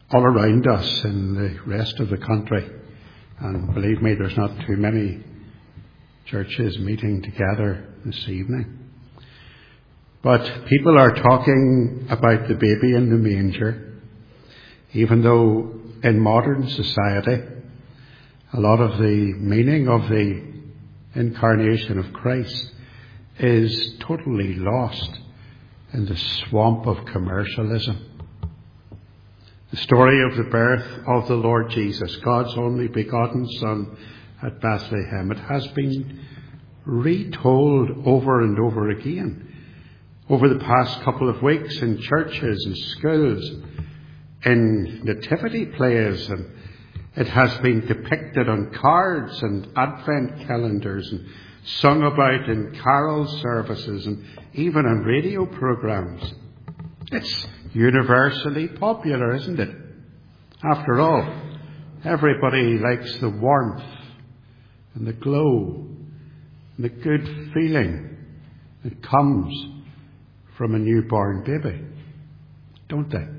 all around us in the rest of the country. And believe me, there's not too many churches meeting together this evening. But people are talking about the baby in the manger, even though in modern society, a lot of the meaning of the incarnation of Christ is totally lost in the swamp of commercialism. The story of the birth of the Lord Jesus, God's only begotten Son at Bethlehem, it has been retold over and over again over the past couple of weeks in churches and schools, in nativity plays, and it has been depicted on cards and advent calendars and sung about in carol services and even on radio programs. It's universally popular, isn't it? After all, everybody likes the warmth and the glow and the good feeling that comes from a newborn baby, don't they?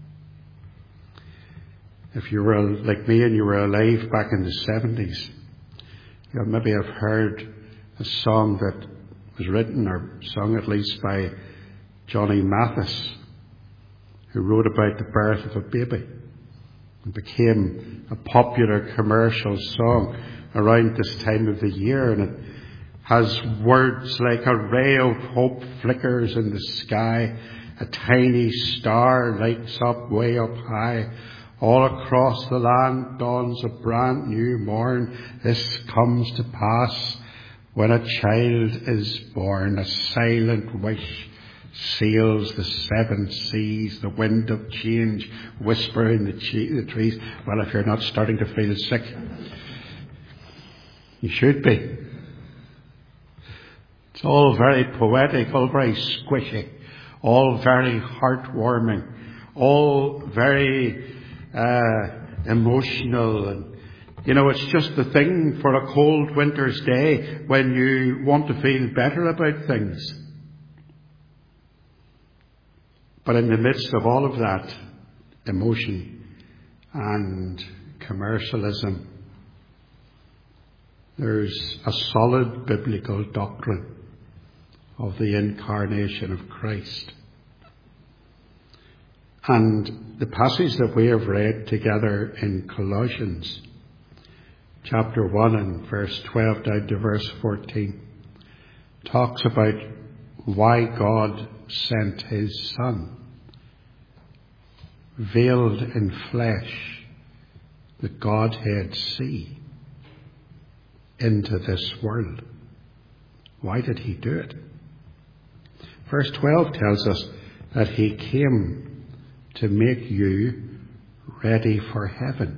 If you were like me and you were alive back in the 70s, you maybe have heard a song that was written or sung at least by Johnny Mathis, who wrote about the birth of a baby. It became a popular commercial song around this time of the year, and it has words like a ray of hope flickers in the sky, a tiny star lights up way up high, all across the land dawns a brand new morn. This comes to pass when a child is born. A silent wish sails the seven seas, the wind of change whisper in the trees. Well, if you're not starting to feel sick, you should be. It's all very poetic, all very squishy, all very heartwarming, all very emotional. And, it's just the thing for a cold winter's day when you want to feel better about things. But in the midst of all of that emotion and commercialism, there's a solid biblical doctrine of the incarnation of Christ. And the passage that we have read together in Colossians chapter 1 and verse 12 down to verse 14 talks about why God sent his Son, veiled in flesh, the Godhead see, into this world. Why did he do it? Verse 12 tells us that he came to make you ready for heaven.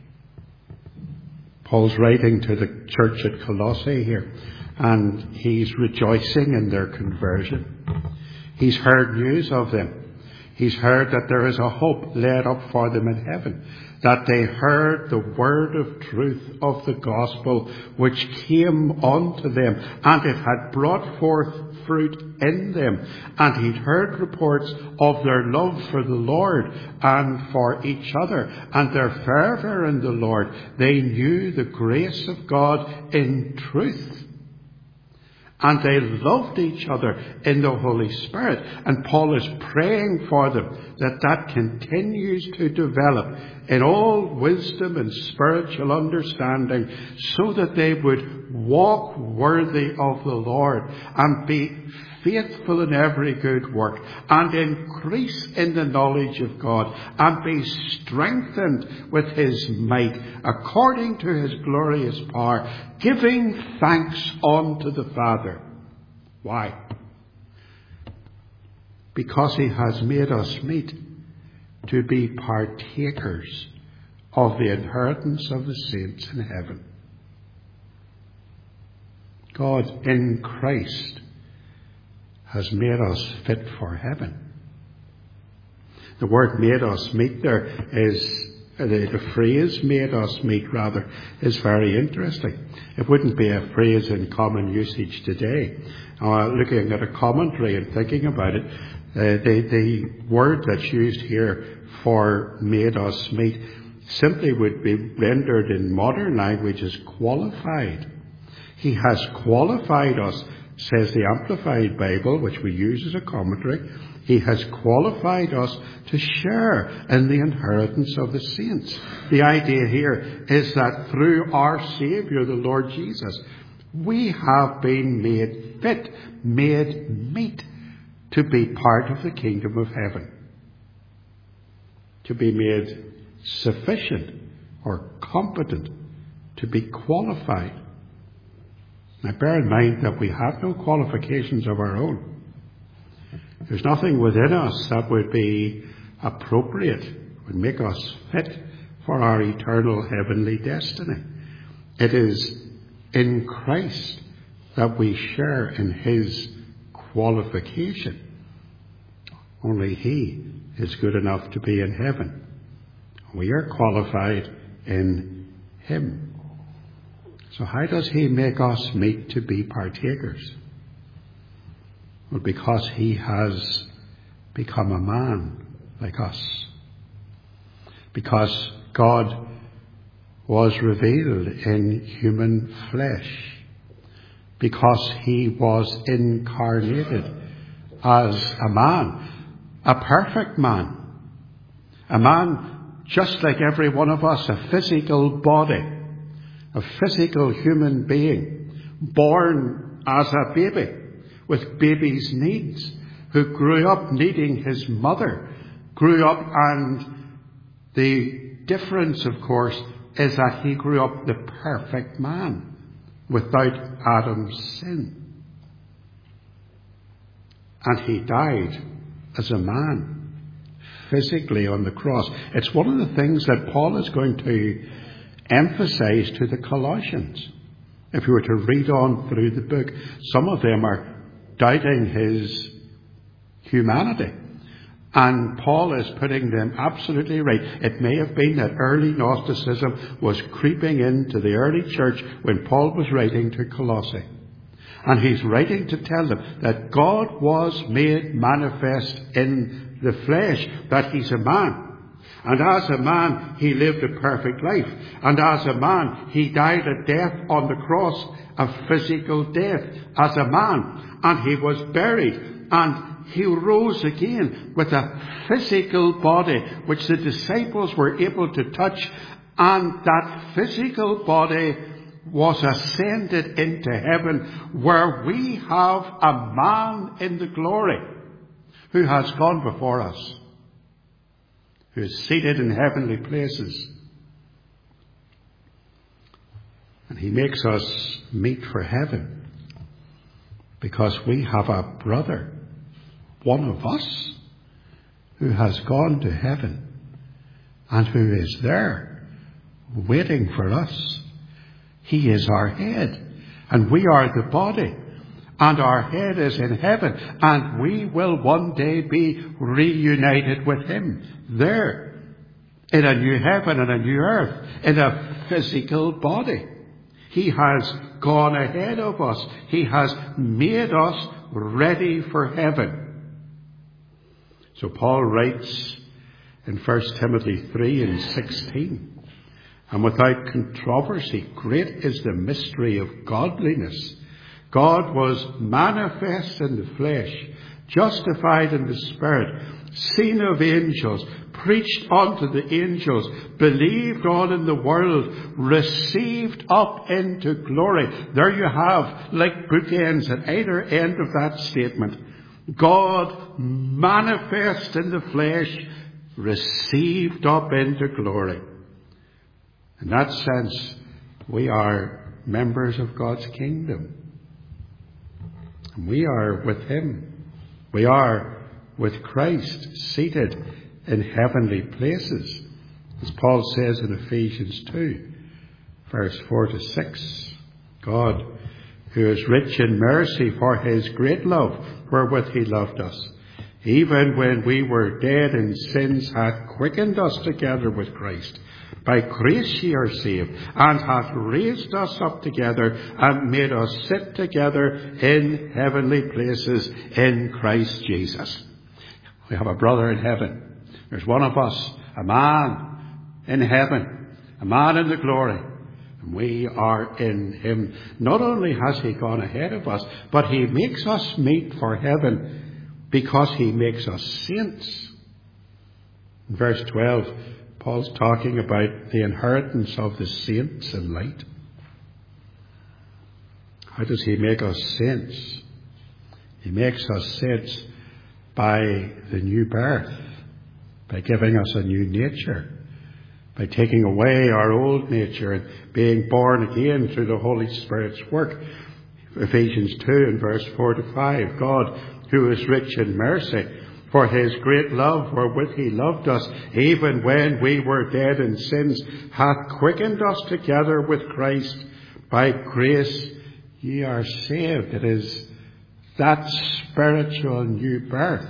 Paul's writing to the church at Colossae here, and he's rejoicing in their conversion. He's heard news of them. He's heard that there is a hope laid up for them in heaven, that they heard the word of truth of the gospel which came unto them, and it had brought forth fruit in them. And he'd heard reports of their love for the Lord and for each other, and their fervour in the Lord. They knew the grace of God in truth. And they loved each other in the Holy Spirit. And Paul is praying for them that continues to develop in all wisdom and spiritual understanding, so that they would walk worthy of the Lord and be faithful in every good work, and increase in the knowledge of God, and be strengthened with his might according to his glorious power, giving thanks unto the Father. Why? Because he has made us meet to be partakers of the inheritance of the saints in heaven. God in Christ has made us fit for heaven. The word made us meet there is, the phrase made us meet rather, is very interesting. It wouldn't be a phrase in common usage today. Looking at a commentary and thinking about it, The word that's used here for made us meet simply would be rendered in modern language as qualified. He has qualified us, says the Amplified Bible, which we use as a commentary. He has qualified us to share in the inheritance of the saints. The idea here is that through our Saviour, the Lord Jesus, we have been made fit, made meet to be part of the kingdom of heaven. To be made sufficient or competent, to be qualified. Now bear in mind that we have no qualifications of our own. There's nothing within us that would be appropriate, would make us fit for our eternal heavenly destiny. It is in Christ that we share in his qualification. Only he is good enough to be in heaven. We are qualified in him. So how does he make us meet to be partakers? Well, because he has become a man like us. Because God was revealed in human flesh. Because he was incarnated as a man, a perfect man. A man just like every one of us, a physical body, a physical human being, born as a baby, with baby's needs, who grew up needing his mother, grew up, and the difference, of course, is that he grew up the perfect man, without Adam's sin. And he died as a man, physically on the cross. It's one of the things that Paul is going to emphasize to the Colossians. If you were to read on through the book, some of them are doubting his humanity. And Paul is putting them absolutely right. It may have been that early Gnosticism was creeping into the early church when Paul was writing to Colossae. And he's writing to tell them that God was made manifest in the flesh, that he's a man. And as a man, he lived a perfect life. And as a man, he died a death on the cross, a physical death, as a man. And he was buried. And he rose again with a physical body, which the disciples were able to touch. And that physical body was ascended into heaven, where we have a man in the glory who has gone before us, who is seated in heavenly places. And he makes us meet for heaven because we have a brother, one of us, who has gone to heaven and who is there waiting for us. He is our head, and we are the body, and our head is in heaven, and we will one day be reunited with him there in a new heaven and a new earth, in a physical body. He has gone ahead of us. He has made us ready for heaven. So Paul writes in 1 Timothy 3:16, and without controversy, great is the mystery of godliness. God was manifest in the flesh, justified in the spirit, seen of angels, preached unto the angels, believed on in the world, received up into glory. There you have, like bookends at either end of that statement. God manifest in the flesh, received up into glory. In that sense, we are members of God's kingdom. And we are with him. We are with Christ, seated in heavenly places. As Paul says in Ephesians 2, verse 4-6, God, who is rich in mercy for his great love, wherewith he loved us, even when we were dead in sins, hath quickened us together with Christ. By grace ye are saved, and hath raised us up together, and made us sit together in heavenly places in Christ Jesus. We have a brother in heaven. There's one of us, a man in heaven, a man in the glory. And we are in him. Not only has he gone ahead of us, but he makes us meet for heaven because he makes us saints. In verse 12, Paul's talking about the inheritance of the saints in light. How does he make us saints? He makes us saints by the new birth, by giving us a new nature, by taking away our old nature and being born again through the Holy Spirit's work. Ephesians 2 and verse 4 to 5, God, who is rich in mercy, for his great love wherewith he loved us, even when we were dead in sins, hath quickened us together with Christ. By grace ye are saved. It is that spiritual new birth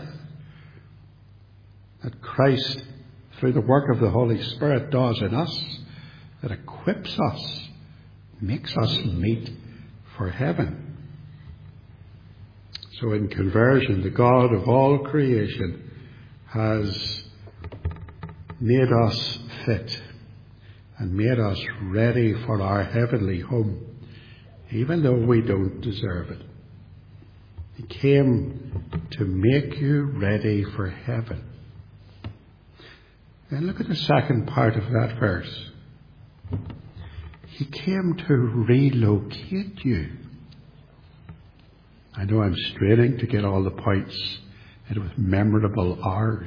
that Christ, through the work of the Holy Spirit, does in us, that equips us, makes us meet for heaven. So in conversion, the God of all creation has made us fit and made us ready for our heavenly home, even though we don't deserve it. He came to make you ready for heaven. Then look at the second part of that verse. He came to relocate you. I know I'm straining to get all the points with memorable R's.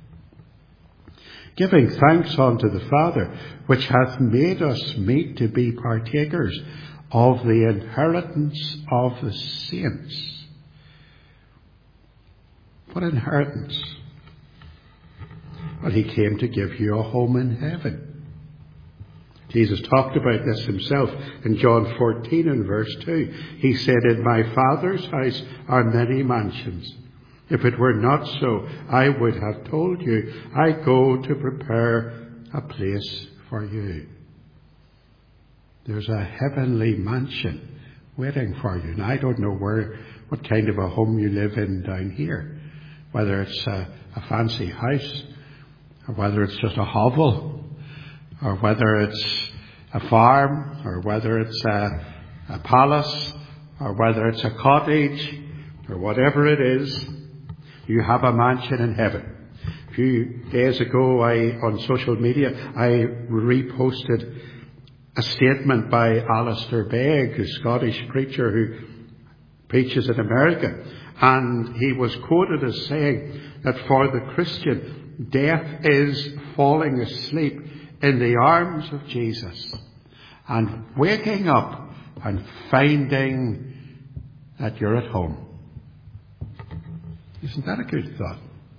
Giving thanks unto the Father, which hath made us meet to be partakers of the inheritance of the saints. What inheritance? Well, he came to give you a home in heaven. Jesus talked about this himself in John 14 and verse 2. He said, in my Father's house are many mansions. If it were not so, I would have told you, I go to prepare a place for you. There's a heavenly mansion waiting for you. And I don't know what kind of a home you live in down here. Whether it's a fancy house, or whether it's just a hovel, or whether it's a farm, or whether it's a palace, or whether it's a cottage, or whatever it is, you have a mansion in heaven. A few days ago, on social media, I reposted a statement by Alistair Begg, a Scottish preacher who preaches in America. And he was quoted as saying that for the Christian, death is falling asleep in the arms of Jesus and waking up and finding that you're at home. Isn't that a good thought?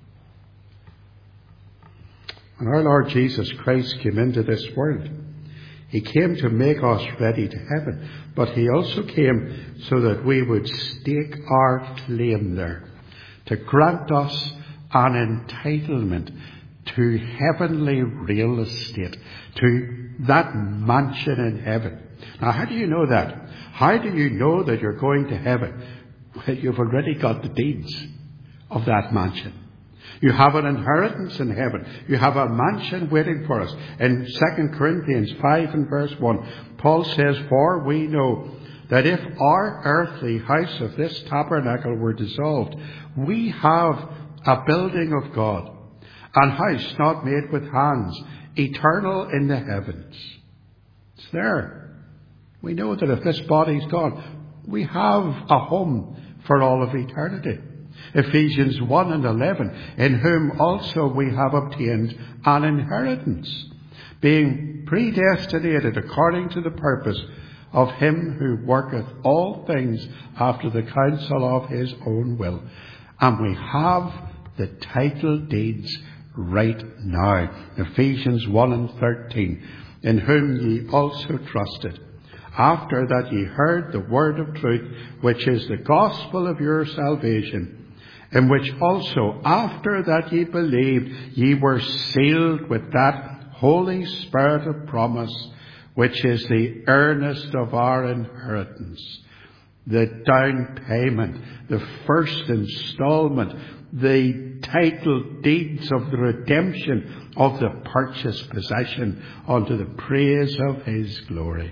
When our Lord Jesus Christ came into this world, he came to make us ready to heaven, but he also came so that we would stake our claim there, to grant us an entitlement to heavenly real estate, to that mansion in heaven. Now, how do you know that? How do you know that you're going to heaven? Well, you've already got the deeds of that mansion. You have an inheritance in heaven. You have a mansion waiting for us. In 2 Corinthians 5 and verse 1, Paul says, for we know that if our earthly house of this tabernacle were dissolved, we have a building of God, an house not made with hands, eternal in the heavens. It's there. We know that if this body's gone, we have a home for all of eternity. Ephesians 1 and 11, in whom also we have obtained an inheritance, being predestinated according to the purpose of him who worketh all things after the counsel of his own will. And we have the title deeds right now. Ephesians 1 and 13, in whom ye also trusted, after that ye heard the word of truth, which is the gospel of your salvation, in which also after that ye believed, ye were sealed with that Holy Spirit of promise, which is the earnest of our inheritance, the down payment, the first installment, the title deeds of the redemption of the purchased possession unto the praise of his glory.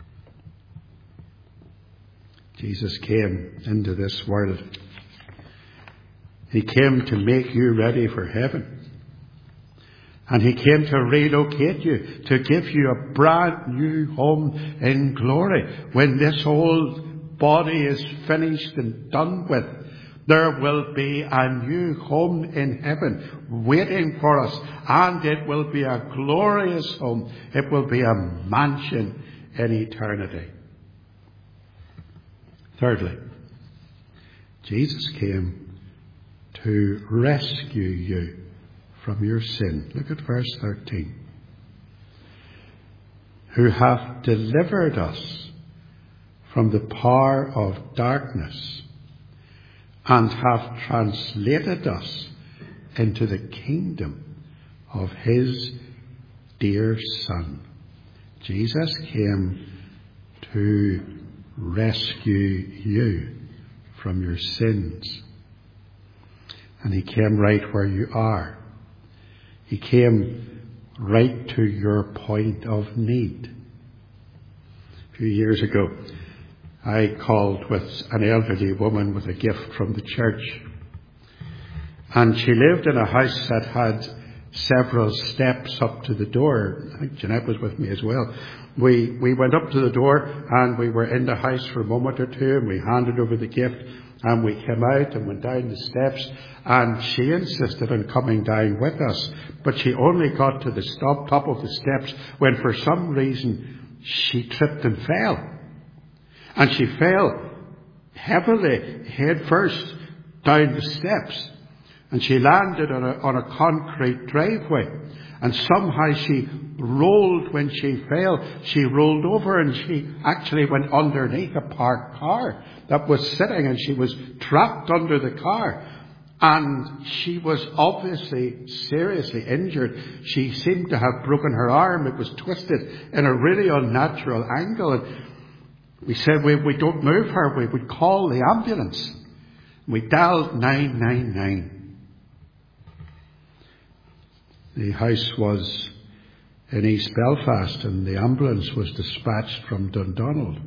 Jesus came into this world. He came to make you ready for heaven. And he came to relocate you, to give you a brand new home in glory. When this old body is finished and done with, there will be a new home in heaven waiting for us. And it will be a glorious home. It will be a mansion in eternity. Thirdly, Jesus came to rescue you from your sin. Look at verse 13. Who hath delivered us from the power of darkness and hath translated us into the kingdom of his dear Son. Jesus came to rescue you from your sins. And he came right where you are. He came right to your point of need. A few years ago, I called with an elderly woman with a gift from the church. And she lived in a house that had several steps up to the door. I think Jeanette was with me as well. We went up to the door and we were in the house for a moment or two, and we handed over the gift. And we came out and went down the steps, and she insisted on coming down with us. But she only got to the top of the steps when for some reason she tripped and fell. And she fell heavily, head first, down the steps. And she landed on a concrete driveway. And somehow she rolled when she fell. She rolled over and she actually went underneath a parked car that was sitting, and she was trapped under the car. And she was obviously seriously injured. She seemed to have broken her arm. It was twisted in a really unnatural angle. And we said we don't move her. We would call the ambulance. We dialed 999. The house was in East Belfast, and the ambulance was dispatched from Dundonald.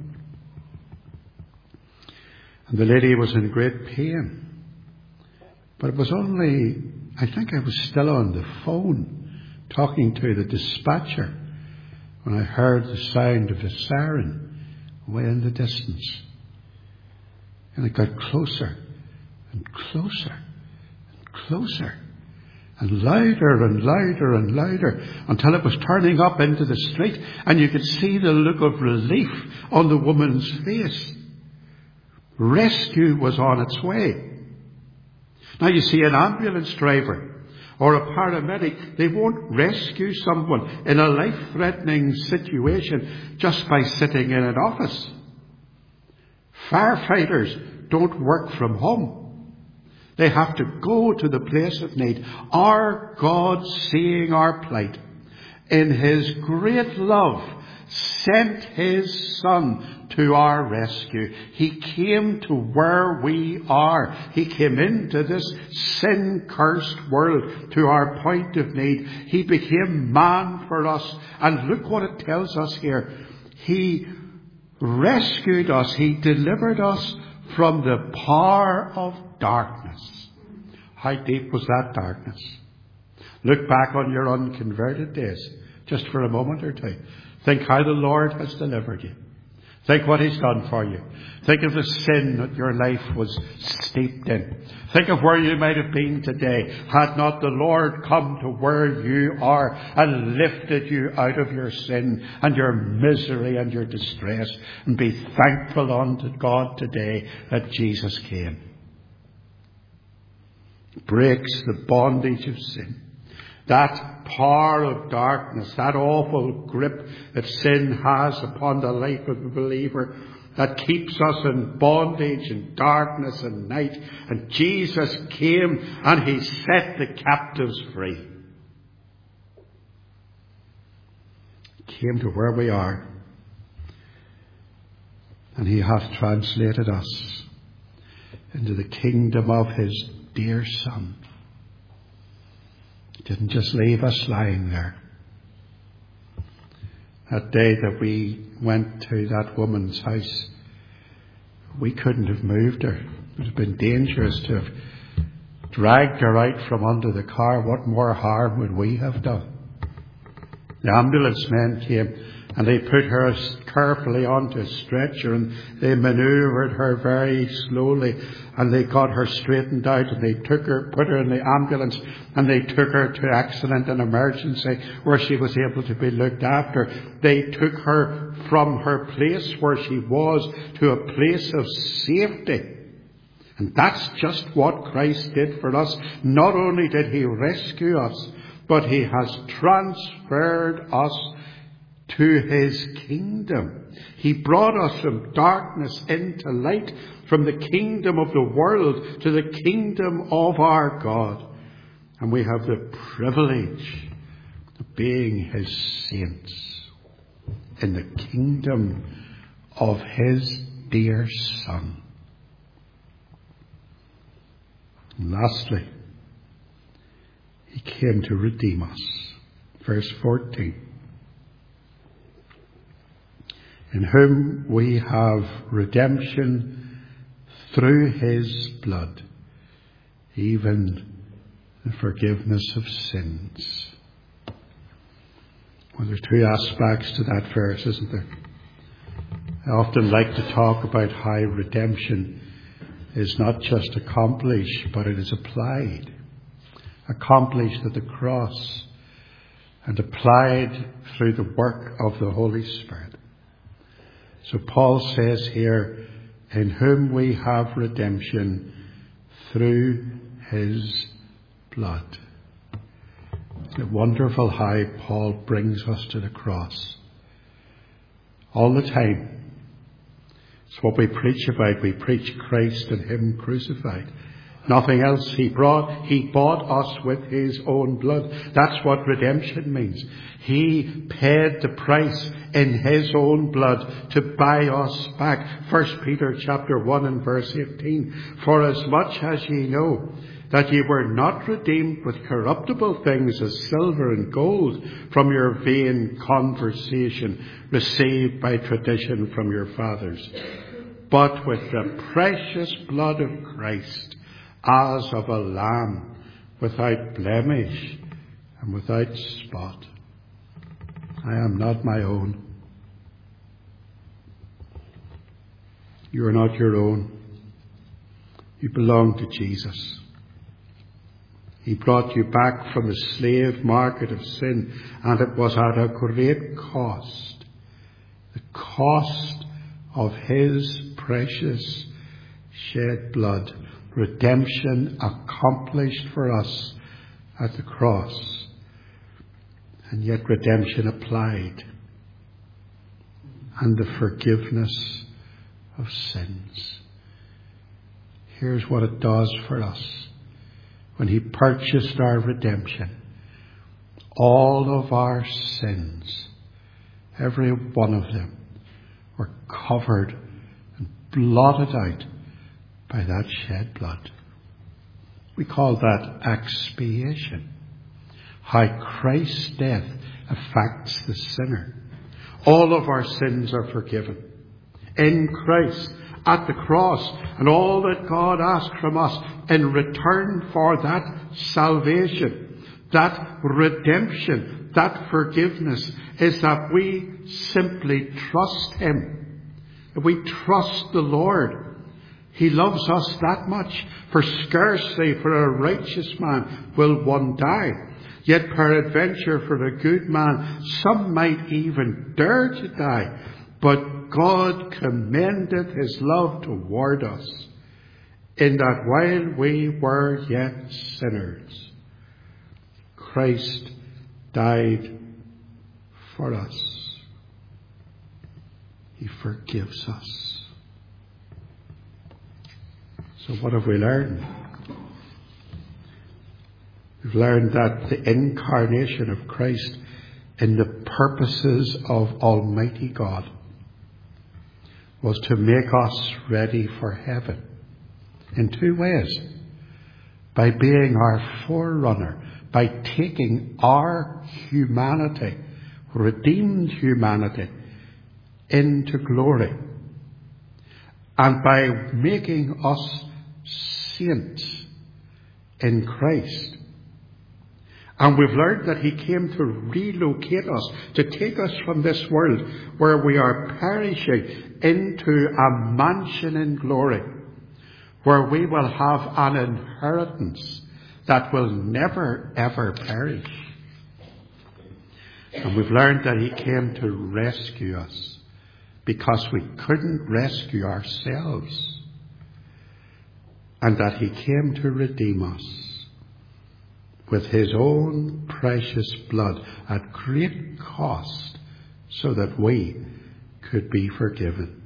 And the lady was in great pain. But it was only, I think I was still on the phone talking to the dispatcher when I heard the sound of a siren way in the distance. And it got closer and closer and closer, and louder and louder and louder, until it was turning up into the street, and you could see the look of relief on the woman's face. Rescue was on its way. Now you see, an ambulance driver or a paramedic, they won't rescue someone in a life-threatening situation just by sitting in an office. Firefighters don't work from home. They have to go to the place of need. Our God, seeing our plight, in his great love, sent his Son to our rescue. He came to where we are. He came into this sin-cursed world to our point of need. He became man for us. And look what it tells us here. He rescued us. He delivered us from the power of darkness. How deep was that darkness? Look back on your unconverted days, just for a moment or two. Think how the Lord has delivered you. Think what he's done for you. Think of the sin that your life was steeped in. Think of where you might have been today had not the Lord come to where you are and lifted you out of your sin and your misery and your distress. And be thankful unto God today that Jesus came. Breaks the bondage of sin. That power of darkness, that awful grip that sin has upon the life of the believer, that keeps us in bondage and darkness and night. And Jesus came and he set the captives free. He came to where we are, and he hath translated us into the kingdom of his dear Son. didn't just leave us lying there. That day that we went to that woman's house, we couldn't have moved her. It would have been dangerous to have dragged her out from under the car. What more harm would we have done? The ambulance men came and they put her carefully onto a stretcher and they manoeuvred her very slowly and they got her straightened out and they put her in the ambulance and they took her to accident and emergency where she was able to be looked after. They took her from her place where she was to a place of safety. And that's just what Christ did for us. Not only did he rescue us, but he has transferred us to his kingdom. He brought us from darkness into light, from the kingdom of the world to the kingdom of our God. And we have the privilege of being his saints in the kingdom of his dear Son. And lastly, he came to redeem us. Verse 14. In whom we have redemption through his blood, even the forgiveness of sins. Well, there's two aspects to that verse, isn't there? I often like to talk about how redemption is not just accomplished, but it is applied. Accomplished at the cross and applied through the work of the Holy Spirit. So Paul says here, in whom we have redemption through his blood. Isn't it wonderful how Paul brings us to the cross? All the time. It's what we preach about. We preach Christ and him crucified. Nothing else. He bought us with his own blood. That's what redemption means. He paid the price in his own blood to buy us back. 1 Peter chapter 1 and verse 18. For as much as ye know that ye were not redeemed with corruptible things as silver and gold from your vain conversation received by tradition from your fathers, but with the precious blood of Christ, as of a lamb, without blemish and without spot. I am not my own. You are not your own. You belong to Jesus. He brought you back from the slave market of sin, and it was at a great cost. The cost of his precious shed blood. Redemption accomplished for us at the cross, and yet redemption applied, and the forgiveness of sins. Here's what it does for us. When he purchased our redemption, all of our sins, every one of them, were covered and blotted out by that shed blood. We call that expiation. How Christ's death affects the sinner. All of our sins are forgiven in Christ at the cross, and all that God asked from us in return for that salvation, that redemption, that forgiveness, is that we simply trust him. That we trust the Lord. He loves us that much, for scarcely for a righteous man will one die. Yet peradventure for a good man some might even dare to die. But God commendeth his love toward us, in that while we were yet sinners, Christ died for us. He forgives us. So what have we learned? We've learned that the incarnation of Christ in the purposes of Almighty God was to make us ready for heaven in two ways. By being our forerunner, by taking our humanity, redeemed humanity, into glory, and by making us saints in Christ. And we've learned that he came to relocate us, to take us from this world where we are perishing into a mansion in glory, where we will have an inheritance that will never ever perish. And we've learned that he came to rescue us because we couldn't rescue ourselves, and that he came to redeem us with his own precious blood at great cost, so that we could be forgiven.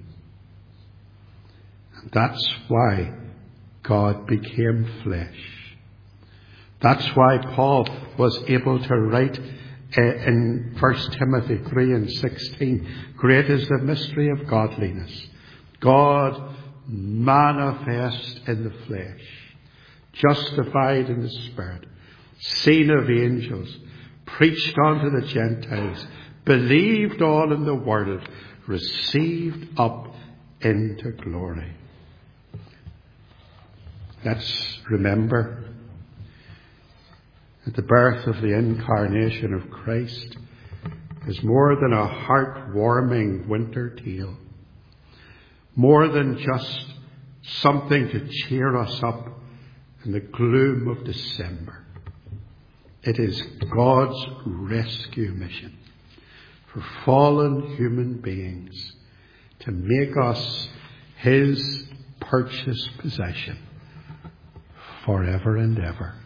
And that's why God became flesh. That's why Paul was able to write in 1 Timothy 3:16, great is the mystery of godliness. God manifest in the flesh, justified in the Spirit, seen of angels, preached unto the Gentiles, believed on in the world, received up into glory. Let's remember that the birth of the incarnation of Christ is more than a heart-warming winter tale, more than just something to cheer us up in the gloom of December. It is God's rescue mission for fallen human beings to make us his purchased possession forever and ever.